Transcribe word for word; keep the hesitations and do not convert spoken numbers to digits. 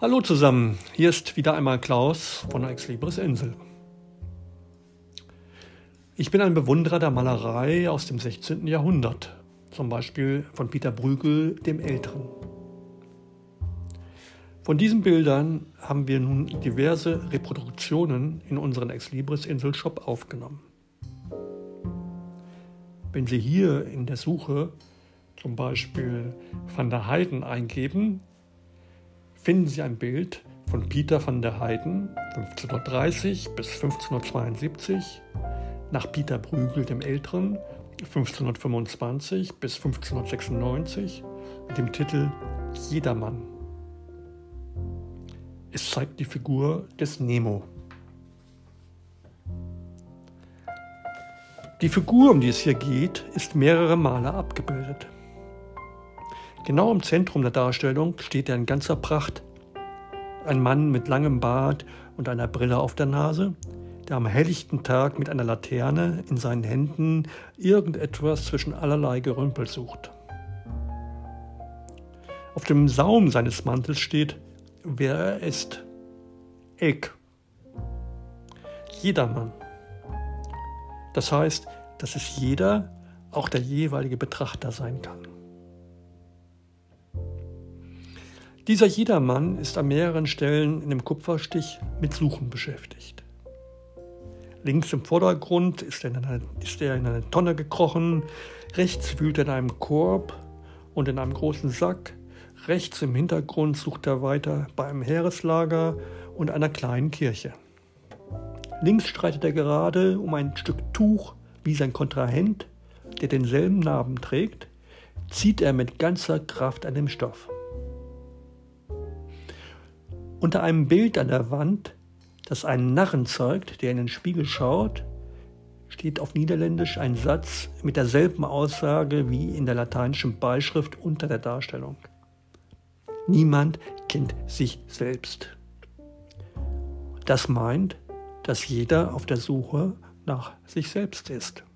Hallo zusammen, hier ist wieder einmal Klaus von der Exlibris Insel. Ich bin ein Bewunderer der Malerei aus dem sechzehnten. Jahrhundert, zum Beispiel von Pieter Bruegel dem Älteren. Von diesen Bildern haben wir nun diverse Reproduktionen in unseren Exlibris Insel Shop aufgenommen. Wenn Sie hier in der Suche zum Beispiel Van der Heyden eingeben, finden Sie ein Bild von Pieter van der Heyden fünfzehnhundertdreißig bis fünfzehnhundertzweiundsiebzig, nach Pieter Bruegel dem Älteren fünfzehnhundertfünfundzwanzig bis fünfzehnhundertsechsundneunzig mit dem Titel Jedermann. Es zeigt die Figur des Nemo. Die Figur, um die es hier geht, ist mehrere Male abgebildet. Genau im Zentrum der Darstellung steht er in ganzer Pracht. Ein Mann mit langem Bart und einer Brille auf der Nase, der am helllichten Tag mit einer Laterne in seinen Händen irgendetwas zwischen allerlei Gerümpel sucht. Auf dem Saum seines Mantels steht, wer er ist. Ich. Jedermann. Das heißt, dass es jeder, auch der jeweilige Betrachter sein kann. Dieser Jedermann ist an mehreren Stellen in dem Kupferstich mit Suchen beschäftigt. Links im Vordergrund ist er in eine, ist er in eine Tonne gekrochen, rechts wühlt er in einem Korb und in einem großen Sack, rechts im Hintergrund sucht er weiter bei einem Heereslager und einer kleinen Kirche. Links streitet er gerade um ein Stück Tuch wie sein Kontrahent, der denselben Namen trägt, zieht er mit ganzer Kraft an dem Stoff. Unter einem Bild an der Wand, das einen Narren zeigt, der in den Spiegel schaut, steht auf Niederländisch ein Satz mit derselben Aussage wie in der lateinischen Beischrift unter der Darstellung. Niemand kennt sich selbst. Das meint, dass jeder auf der Suche nach sich selbst ist.